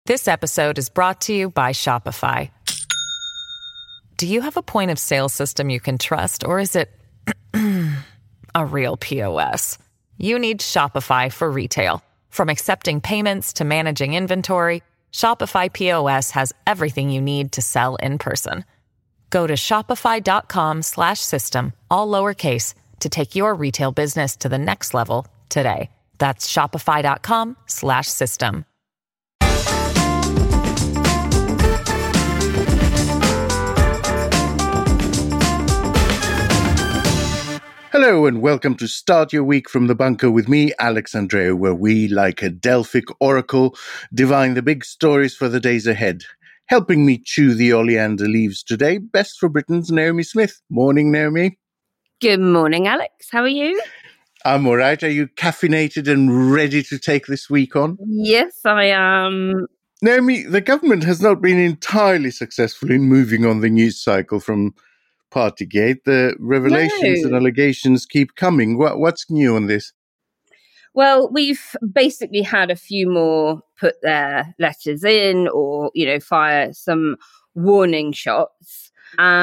This episode is brought to you by Shopify. Do you have a point of sale system you can trust, or is it a real POS? You need Shopify for retail. From accepting payments to managing inventory, Shopify POS has everything you need to sell in person. Go to shopify.com/system, all lowercase, to take your retail business to the next level today. That's shopify.com/system. Hello and welcome to Start Your Week from the Bunker with me, Alex Andreou, where we, like a Delphic oracle, divine the big stories for the days ahead. Helping me chew the oleander leaves today, Best for Britain's Naomi Smith. Morning, Naomi. Good morning, Alex. How are you? I'm all right. Are you caffeinated and ready to take this week on? Yes, I am. Naomi, the government has not been entirely successful in moving on the news cycle from Partygate. The revelations and allegations keep coming. What's new on this? Well, we've basically had a few more put their letters in or, fire some warning shots.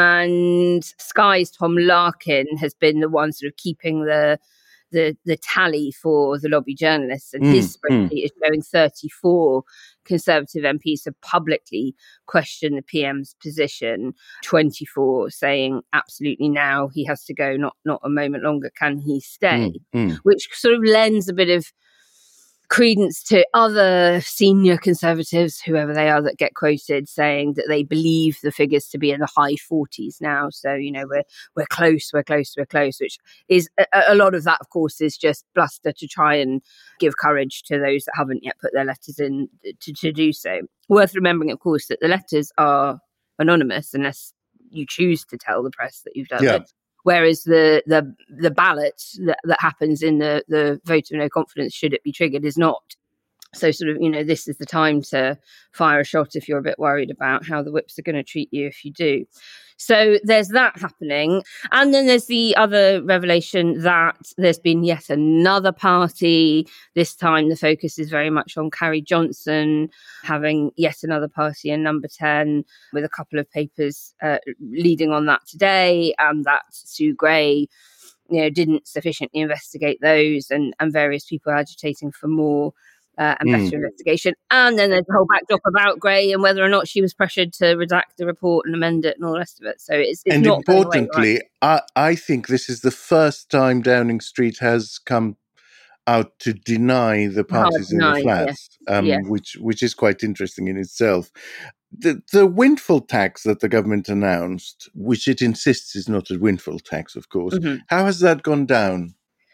And Sky's Tom Larkin has been the one sort of keeping the tally for the lobby journalists, and his spreadsheet is showing 34 Conservative MPs have publicly questioned the PM's position, 24 saying absolutely now he has to go, not a moment longer can he stay, which sort of lends a bit of credence to other senior Conservatives, whoever they are, that get quoted saying that they believe the figures to be in the high 40s now. So, we're close, which is a lot of that, of course, is just bluster to try and give courage to those that haven't yet put their letters in to do so. Worth remembering, of course, that the letters are anonymous unless you choose to tell the press that you've done it. Whereas the ballot that happens in the vote of no confidence, should it be triggered, is not. So sort of, this is the time to fire a shot if you're a bit worried about how the whips are going to treat you if you do. So there's that happening. And then there's the other revelation that there's been yet another party. This time the focus is very much on Carrie Johnson having yet another party in number 10, with a couple of papers leading on that today, and that Sue Gray didn't sufficiently investigate those, and various people are agitating for more and better investigation. And then there's a whole backdrop about Gray and whether or not she was pressured to redact the report and amend it and all the rest of it. So it's and not importantly, I think this is the first time Downing Street has come out to deny the parties in the flats, which is quite interesting in itself. The windfall tax that the government announced, which it insists is not a windfall tax, of course, how has that gone down?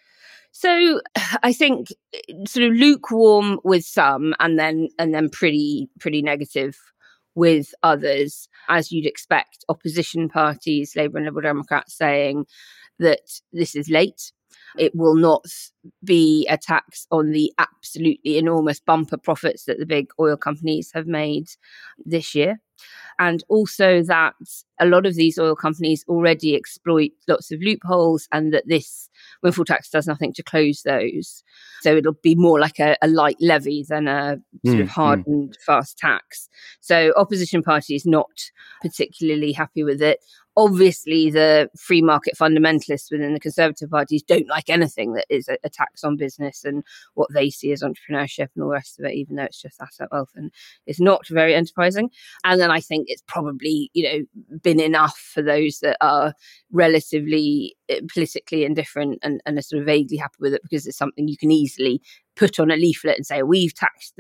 So I think sort of lukewarm with some, and then pretty negative with others, as you'd expect. Opposition parties, Labour and Liberal Democrats, saying that this is late. It will not be a tax on the absolutely enormous bumper profits that the big oil companies have made this year. And also that a lot of these oil companies already exploit lots of loopholes, and that this windfall tax does nothing to close those. So it'll be more like a light levy than a sort of hard and fast tax. So opposition parties not particularly happy with it. Obviously, the free market fundamentalists within the Conservative parties don't like anything that is a tax on business and what they see as entrepreneurship and all the rest of it, even though it's just asset wealth and it's not very enterprising. And then I think it's probably, been enough for those that are relatively politically indifferent and are sort of vaguely happy with it, because it's something you can easily put on a leaflet and say, we've taxed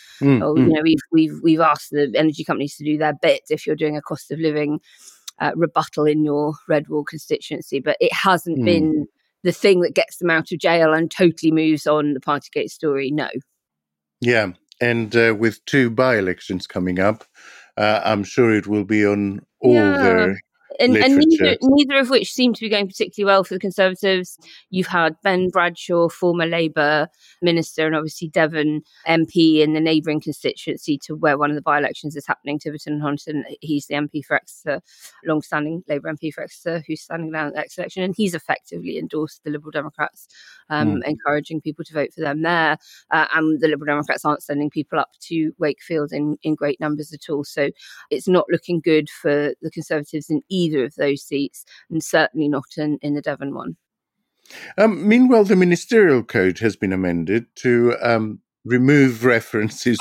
we've asked the energy companies to do their bit if you're doing a cost of living rebuttal in your Red Wall constituency. But it hasn't been the thing that gets them out of jail and totally moves on the Partygate story. No. Yeah. And with 2 by-elections coming up, I'm sure it will be on all their And neither of which seem to be going particularly well for the Conservatives. You've had Ben Bradshaw, former Labour minister, and obviously Devon MP in the neighbouring constituency to where one of the by-elections is happening, Tiverton and Honiton. He's the MP for Exeter, long-standing Labour MP for Exeter, who's standing down at the next election, and he's effectively endorsed the Liberal Democrats, encouraging people to vote for them there. And the Liberal Democrats aren't sending people up to Wakefield in great numbers at all. So it's not looking good for the Conservatives in either of those seats, and certainly not in the Devon one. Meanwhile, the ministerial code has been amended to remove references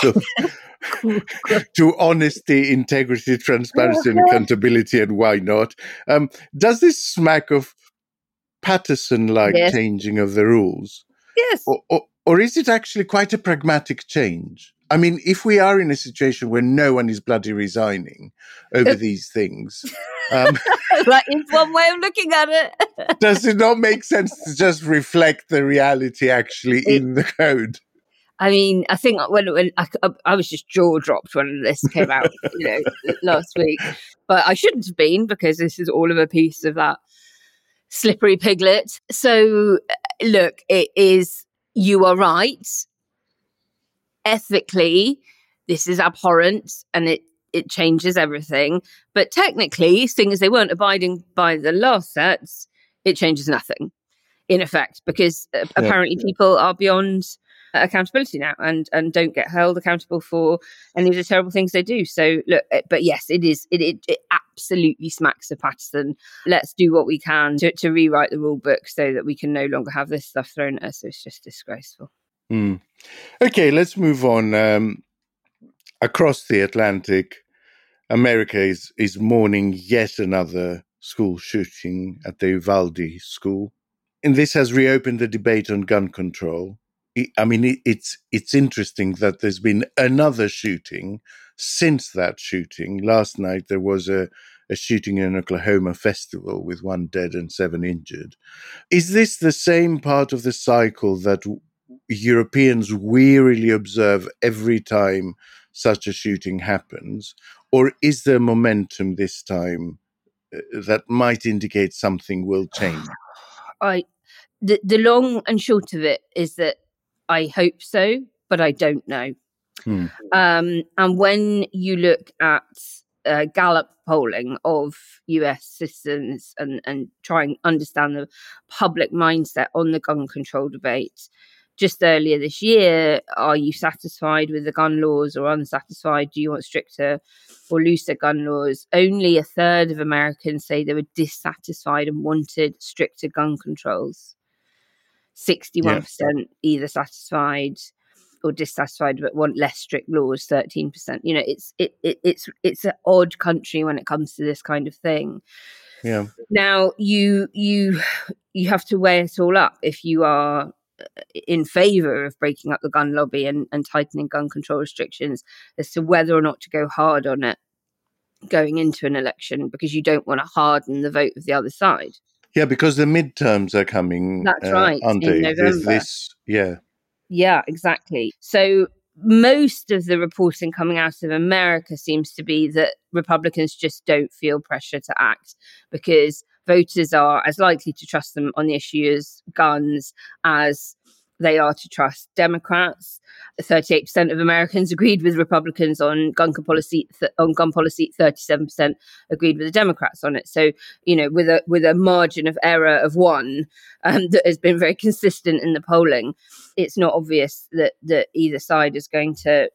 to honesty, integrity, transparency, and accountability, and why not? Does this smack of Patterson-like changing of the rules? Yes. Or is it actually quite a pragmatic change? I mean, if we are in a situation where no one is bloody resigning over these things... that is one way of looking at it. Does it not make sense to just reflect the reality actually in the code? I mean, I think when I was just jaw dropped when this came out, last week, but I shouldn't have been, because this is all of a piece of that slippery piglet. So, look, it is. You are right. Ethically, this is abhorrent, and it changes everything. But technically, seeing as they weren't abiding by the last sets, it changes nothing, in effect, because apparently people are beyond accountability now and don't get held accountable for any of the terrible things they do. So look, but yes, it absolutely smacks of Patterson. Let's do what we can to rewrite the rule book so that we can no longer have this stuff thrown at us. It's just disgraceful. Okay, let's move on. Across the Atlantic, America is mourning yet another school shooting at the Uvalde school. And this has reopened the debate on gun control. I mean, it's interesting that there's been another shooting since that shooting. Last night, there was a shooting in an Oklahoma festival with 1 dead and 7 injured. Is this the same part of the cycle that Europeans wearily observe every time such a shooting happens? Or is there momentum this time that might indicate something will change? The long and short of it is that I hope so, but I don't know. And when you look at Gallup polling of US citizens and try and understand the public mindset on the gun control debate, just earlier this year, are you satisfied with the gun laws or unsatisfied? Do you want stricter or looser gun laws? Only 1/3 of Americans say they were dissatisfied and wanted stricter gun controls. 61% either satisfied or dissatisfied but want less strict laws. 13%. It's an odd country when it comes to this kind of thing. Yeah. Now you have to weigh it all up. If you are in favour of breaking up the gun lobby and tightening gun control restrictions, as to whether or not to go hard on it going into an election, because you don't want to harden the vote of the other side. Yeah, because the midterms are coming. That's right, in November. Yeah, exactly. So most of the reporting coming out of America seems to be that Republicans just don't feel pressure to act because voters are as likely to trust them on the issue as guns as they are to trust Democrats. 38% of Americans agreed with Republicans on gun policy. 37% agreed with the Democrats on it. So, with a margin of error of 1 that has been very consistent in the polling, it's not obvious that either side is going to,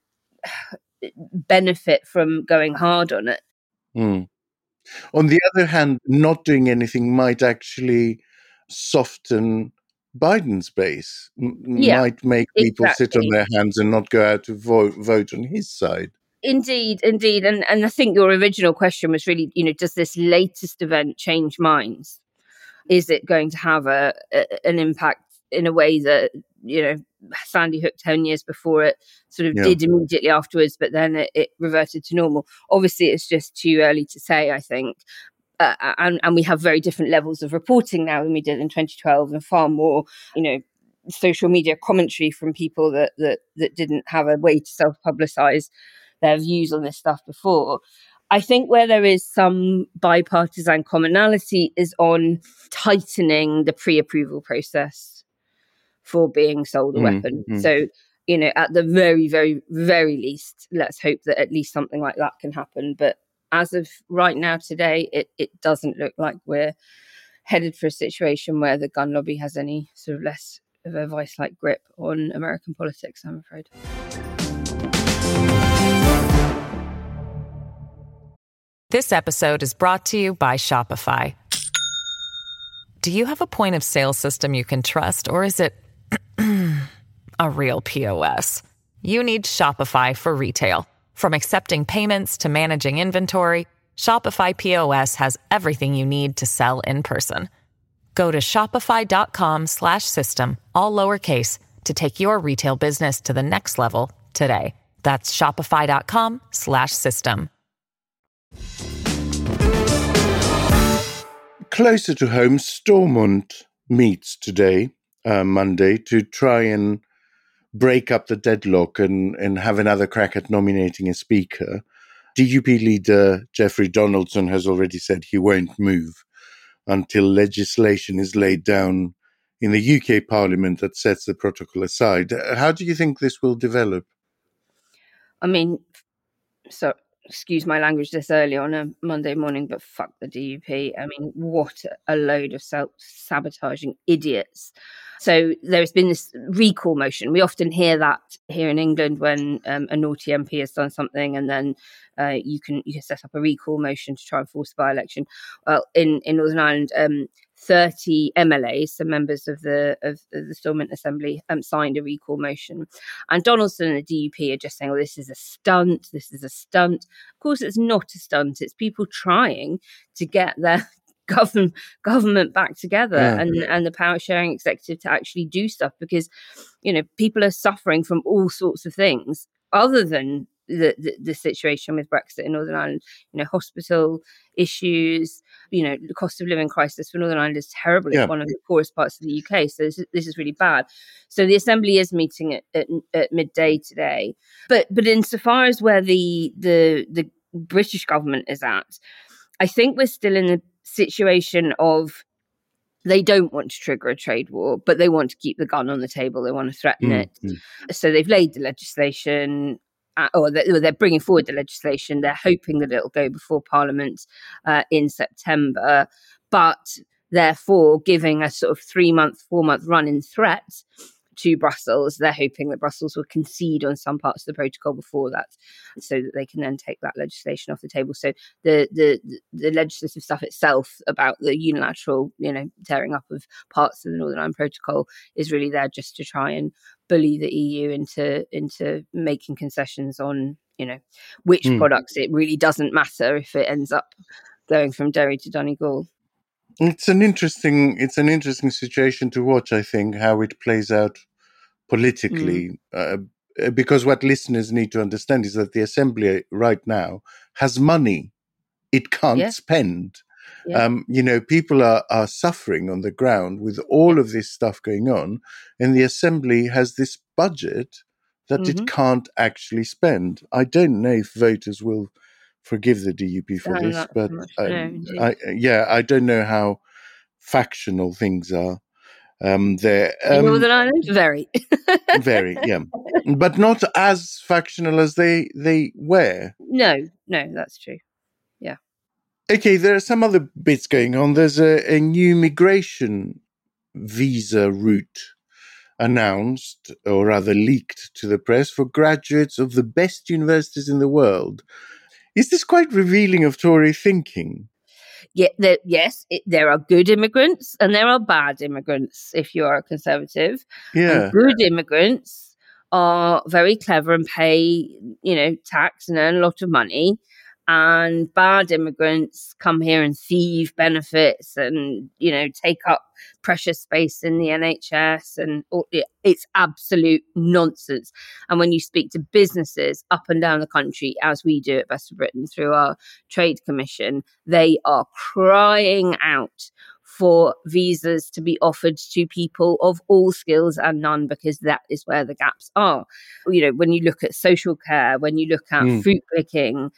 benefit from going hard on it. On the other hand, not doing anything might actually soften Biden's base, might make people sit on their hands and not go out to vote on his side. Indeed. And I think your original question was really, does this latest event change minds? Is it going to have an impact in a way that, Sandy Hook 10 years before it sort of did immediately afterwards, but then it reverted to normal? Obviously, it's just too early to say, I think. And we have very different levels of reporting now than we did in 2012, and far more, social media commentary from people that didn't have a way to self-publicize their views on this stuff before. I think where there is some bipartisan commonality is on tightening the pre-approval process for being sold a weapon. So, at the very, very, very least, let's hope that at least something like that can happen. But as of right now today, it doesn't look like we're headed for a situation where the gun lobby has any sort of less of a vice-like grip on American politics, I'm afraid. This episode is brought to you by Shopify. Do you have a point of sale system you can trust, or is it a real POS? You need Shopify for retail. From accepting payments to managing inventory, Shopify POS has everything you need to sell in person. Go to shopify.com/system, all lowercase, to take your retail business to the next level today. That's shopify.com/system. Closer to home, Stormont meets today, Monday, to try and break up the deadlock and have another crack at nominating a speaker. DUP leader Jeffrey Donaldson has already said he won't move until legislation is laid down in the UK Parliament that sets the protocol aside. How do you think this will develop? I mean, so excuse my language this early on a Monday morning, but fuck the DUP. I mean, what a load of self-sabotaging idiots. So there's been this recall motion. We often hear that here in England when a naughty MP has done something, and then you can set up a recall motion to try and force a by-election. Well, in Northern Ireland, 30 MLAs, so members of the Stormont Assembly, signed a recall motion. And Donaldson and the DUP are just saying, well, this is a stunt. This is a stunt. Of course, it's not a stunt. It's people trying to get their government back together and the power sharing executive to actually do stuff, because people are suffering from all sorts of things other than the situation with Brexit in Northern Ireland. Hospital issues, the cost of living crisis for Northern Ireland is terrible. It's one of the poorest parts of the UK, so this is really bad. So the Assembly is meeting at midday today, but insofar as where the British government is at, I think we're still in a situation of they don't want to trigger a trade war, but they want to keep the gun on the table. They want to threaten it. So they've laid the legislation, or they're bringing forward the legislation. They're hoping that it'll go before Parliament in September, but therefore giving a sort of 4-month run-in threat to Brussels. They're hoping that Brussels will concede on some parts of the protocol before that, so that they can then take that legislation off the table. So the legislative stuff itself about the unilateral, tearing up of parts of the Northern Ireland Protocol is really there just to try and bully the EU into making concessions on, which products. It really doesn't matter if it ends up going from Derry to Donegal. It's an interesting situation to watch, I think, how it plays out politically, because what listeners need to understand is that the Assembly right now has money it can't spend. People are suffering on the ground with all of this stuff going on, and the Assembly has this budget that it can't actually spend. I don't know if voters will forgive the DUP for this, but I don't know how factional things are there. Northern Ireland, very, very, but not as factional as they were. No, that's true. Yeah. Okay, there are some other bits going on. There's a new migration visa route announced, or rather leaked to the press, for graduates of the best universities in the world. Is this quite revealing of Tory thinking? Yeah, there are good immigrants and there are bad immigrants if you are a Conservative. Yeah. And good immigrants are very clever and pay, tax and earn a lot of money. And bad immigrants come here and thieve benefits and, take up precious space in the NHS. And it's absolute nonsense. And when you speak to businesses up and down the country, as we do at Best of Britain through our Trade Commission, they are crying out for visas to be offered to people of all skills and none, because that is where the gaps are. When you look at social care, when you look at fruit picking,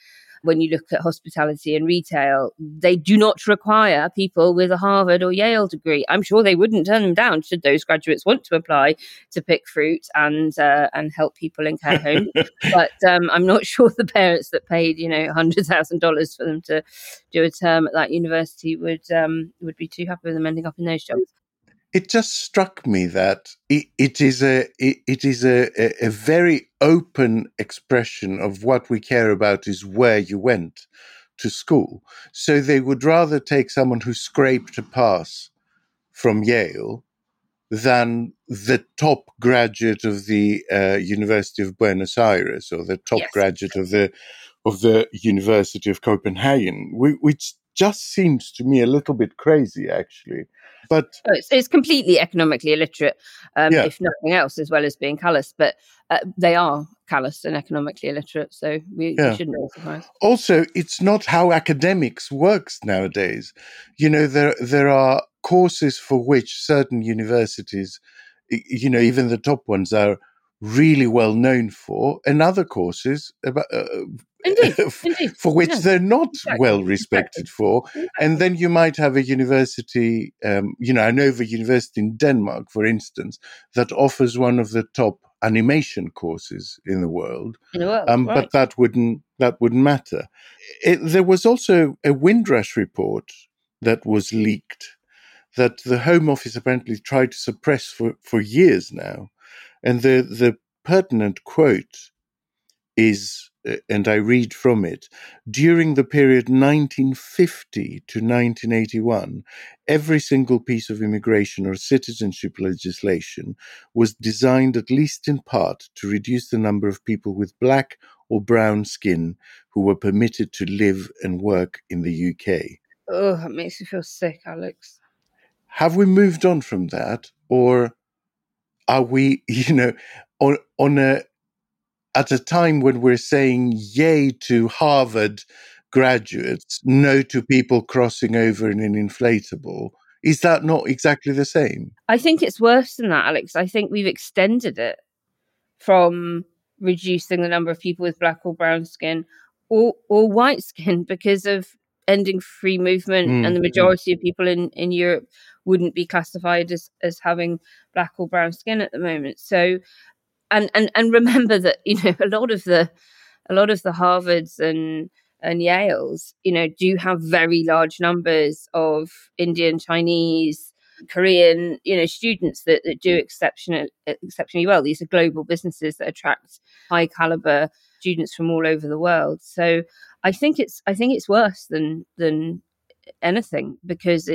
when you look at hospitality and retail, they do not require people with a Harvard or Yale degree. I'm sure they wouldn't turn them down should those graduates want to apply to pick fruit and help people in care homes. But I'm not sure the parents that paid $100,000 for them to do a term at that university would be too happy with them ending up in those jobs. It just struck me that it is a very open expression of what we care about is where you went to school. So they would rather take someone who scraped a pass from Yale than the top graduate of the University of Buenos Aires or the top graduate of the University of Copenhagen, which just seems to me a little bit crazy, actually. But it's completely economically illiterate, if nothing else, as well as being callous. But they are callous and economically illiterate, so we shouldn't be surprised. Also, it's not how academics works nowadays. There are courses for which certain universities, even the top ones, are really well known for, and other courses for which they're not well respected for. And then you might have a university, I know of a university in Denmark, for instance, that offers one of the top animation courses in the world. But that wouldn't matter. There was also a Windrush report that was leaked that the Home Office apparently tried to suppress for years now. And the pertinent quote is, and I read from it, during the period 1950 to 1981, every single piece of immigration or citizenship legislation was designed at least in part to reduce the number of people with black or brown skin who were permitted to live and work in the UK. Oh, that makes me feel sick, Alex. Have we moved on from that, or are we, at a time when we're saying yay to Harvard graduates, no to people crossing over in an inflatable? Is that not exactly the same? I think it's worse than that, Alex. I think we've extended it from reducing the number of people with black or brown skin or white skin because of ending free movement, and the majority of people in Europe wouldn't be classified as having black or brown skin at the moment. So, and remember that a lot of the Harvards and Yales do have very large numbers of Indian, Chinese, Korean students that do exceptionally well. These are global businesses that attract high caliber students from all over the world. So I think it's worse than anything, because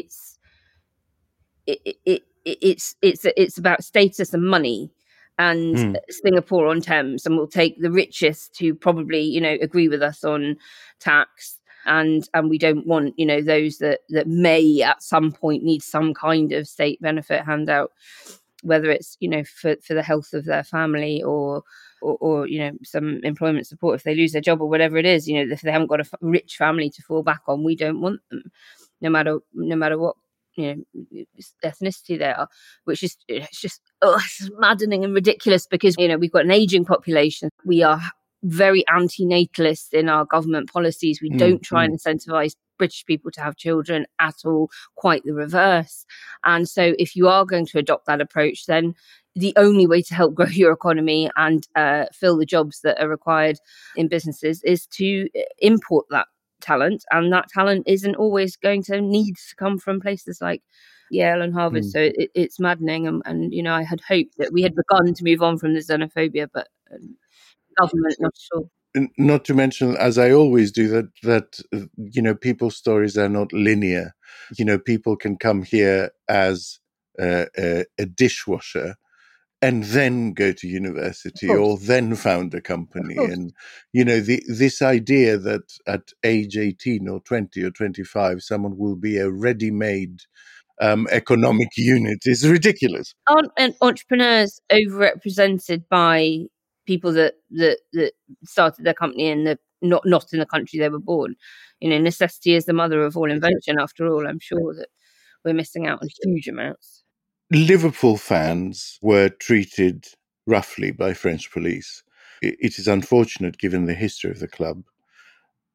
it's about status and money. And Singapore on Thames, and we'll take the richest who probably agree with us on tax, and we don't want those that may at some point need some kind of state benefit handout, whether it's for the health of their family or some employment support if they lose their job or whatever it is. If they haven't got a rich family to fall back on, we don't want them, no matter what ethnicity they are, which is it's maddening and ridiculous, because we've got an aging population. We are very anti-natalist in our government policies. We don't try and incentivize British people to have children at all, quite the reverse. And so if you are going to adopt that approach, then the only way to help grow your economy and fill the jobs that are required in businesses is to import that talent, and that talent isn't always going to need to come from places like Yale and Harvard. So it's maddening, and I had hoped that we had begun to move on from the xenophobia, but government not sure. Not to mention, as I always do, that people's stories are not linear. People can come here as a dishwasher and then go to university or then found a company. And, this idea that at age 18 or 20 or 25, someone will be a ready-made economic unit is ridiculous. Aren't entrepreneurs overrepresented by people that started their company in not in the country they were born? Necessity is the mother of all invention, after all. I'm sure that we're missing out on huge amounts. Liverpool fans were treated roughly by French police. It is unfortunate given the history of the club.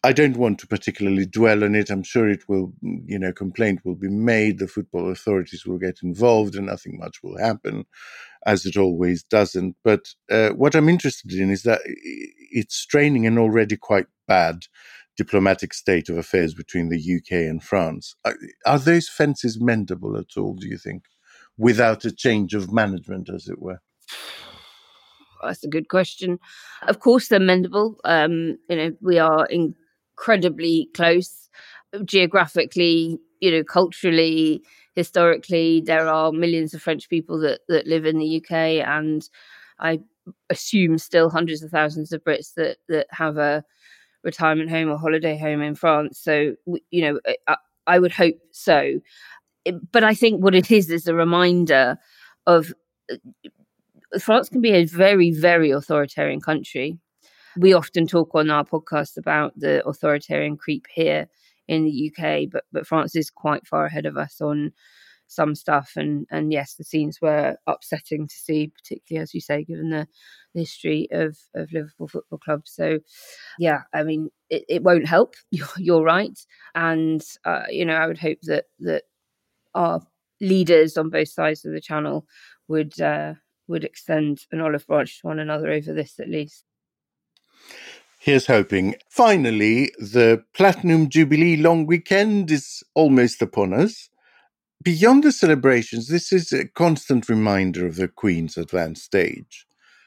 I don't want to particularly dwell on it. I'm sure it will, complaint will be made. The football authorities will get involved and nothing much will happen, as it always doesn't. But what I'm interested in is that it's straining an already quite bad diplomatic state of affairs between the UK and France. Are those fences mendable at all, do you think, without a change of management, as it were? That's a good question. Of course, they're mendable. We are incredibly close geographically, culturally, historically. There are millions of French people that live in the UK, and I assume still hundreds of thousands of Brits that have a retirement home or holiday home in France. So, I would hope so. But I think what it is a reminder of France can be a very, very authoritarian country. We often talk on our podcast about the authoritarian creep here in the UK, but France is quite far ahead of us on some stuff. And yes, the scenes were upsetting to see, particularly, as you say, given the history of Liverpool Football Club. So, yeah, I mean, it won't help. You're right. And, I would hope that our leaders on both sides of the channel would extend an olive branch to one another over this, at least. Here's hoping. Finally, the Platinum Jubilee long weekend is almost upon us. Beyond the celebrations, this is a constant reminder of the Queen's advanced stage.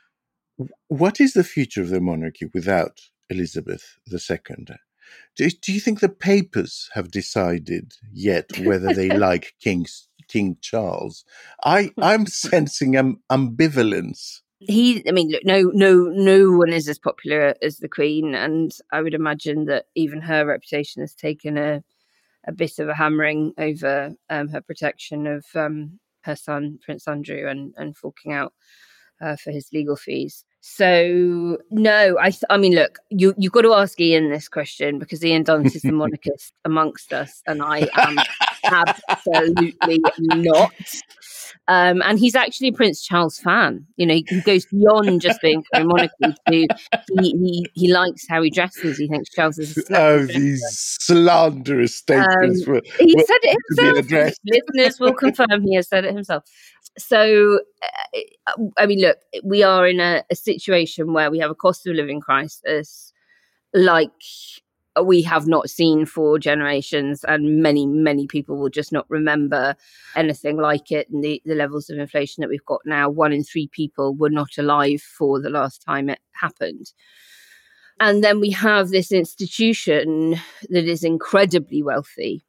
What is the future of the monarchy without Elizabeth II? Do you think the papers have decided yet whether they like King Charles? I'm sensing ambivalence. Look, no one is as popular as the Queen, and I would imagine that even her reputation has taken a bit of a hammering over her protection of her son Prince Andrew and forking out for his legal fees. So no, I mean, look, you've got to ask Ian this question, because Ian Dunt is the monarchist amongst us, and I am absolutely not. And he's actually a Prince Charles fan. He goes beyond just being pro monarchy to he likes how he dresses. He thinks Charles is a these slanderous statements. He said it himself. Listeners will confirm he has said it himself. So, I mean, look, we are in a situation where we have a cost of living crisis like we have not seen for generations, and many, many people will just not remember anything like it. And the levels of inflation that we've got now, 1 in 3 people were not alive for the last time it happened. And then we have this institution that is incredibly wealthy.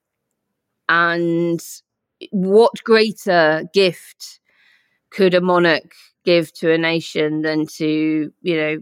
And what greater gift could a monarch give to a nation than to,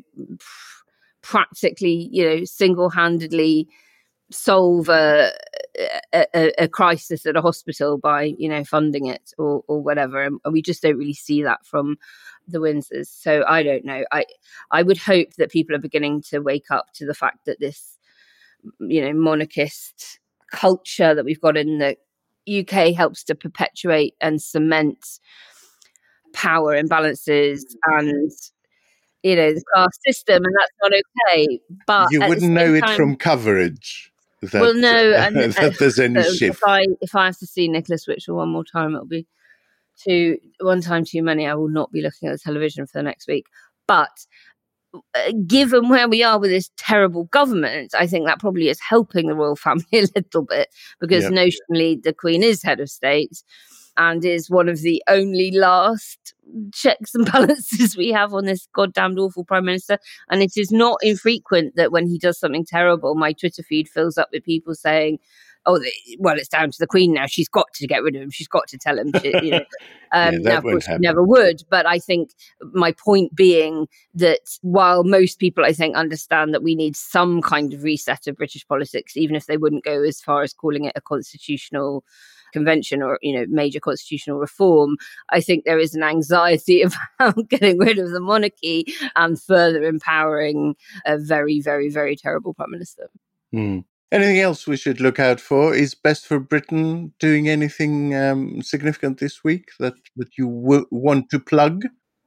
practically, single-handedly solve a crisis at a hospital by, funding it or whatever. And we just don't really see that from the Windsors. So I don't know. I would hope that people are beginning to wake up to the fact that this, monarchist culture that we've got in the UK helps to perpetuate and cement power imbalances and the class system, and that's not okay. But you wouldn't know it from coverage. That there's any shift. If I have to see Nicholas Witchell one more time, it'll be one time too many. I will not be looking at the television for the next week. But given where we are with this terrible government, I think that probably is helping the royal family a little bit, because notionally the Queen is head of state and is one of the only last checks and balances we have on this goddamned awful Prime Minister. And it is not infrequent that when he does something terrible, my Twitter feed fills up with people saying, it's down to the Queen now. She's got to get rid of him. She's got to tell him. Now, of course, she never would. But I think my point being that while most people, I think, understand that we need some kind of reset of British politics, even if they wouldn't go as far as calling it a constitutional convention or major constitutional reform, I think there is an anxiety about getting rid of the monarchy and further empowering a very, very, very terrible Prime Minister. Anything else we should look out for? Is Best for Britain doing anything significant this week that you want to plug?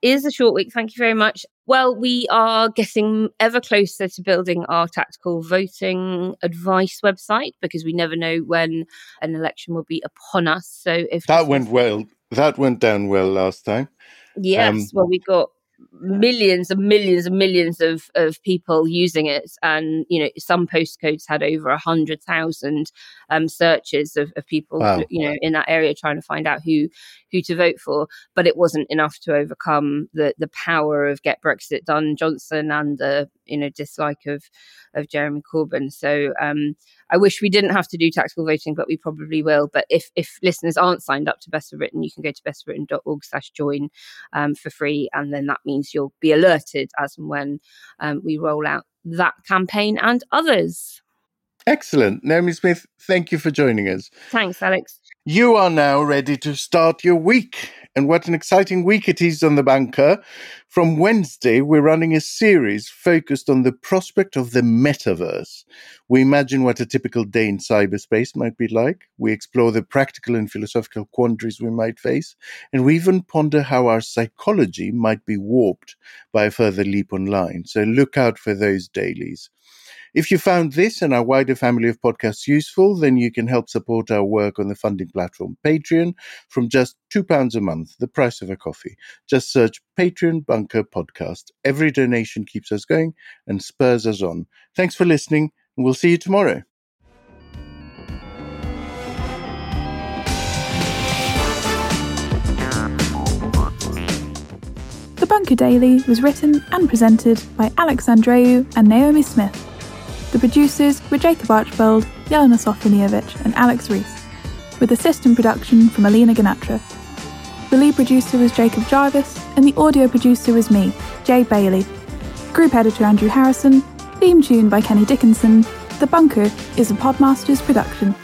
is a short week. Thank you very much. Well, we are getting ever closer to building our tactical voting advice website, because we never know when an election will be upon us. So if that went well, that went down well last time. Yes, well, we got millions and millions and millions of people using it, and some postcodes had over 100,000 searches of people in that area trying to find out who to vote for. But it wasn't enough to overcome the power of Get Brexit Done Johnson and the dislike of Jeremy Corbyn. So I wish we didn't have to do tactical voting, but we probably will. But if listeners aren't signed up to Best of Britain, you can go to bestofbritain.org/join for free, and then that means you'll be alerted as and when we roll out that campaign and others. Excellent. Naomi Smith, thank you for joining us. Thanks, Alex. You are now ready to start your week. And what an exciting week it is on The Bunker. From Wednesday, we're running a series focused on the prospect of the metaverse. We imagine what a typical day in cyberspace might be like. We explore the practical and philosophical quandaries we might face. And we even ponder how our psychology might be warped by a further leap online. So look out for those dailies. If you found this and our wider family of podcasts useful, then you can help support our work on the funding platform Patreon from just £2 a month, the price of a coffee. Just search Patreon Bunker Podcast. Every donation keeps us going and spurs us on. Thanks for listening, and we'll see you tomorrow. The Bunker Daily was written and presented by Alex Andreou and Naomi Smith. The producers were Jacob Archbold, Jelena Sofronijevic and Alex Rees, with assistant production from Alina Ganatra. The lead producer was Jacob Jarvis, and the audio producer was me, Jay Bailey. Group editor Andrew Harrison, theme tune by Kenny Dickinson. The Bunker is a Podmasters production.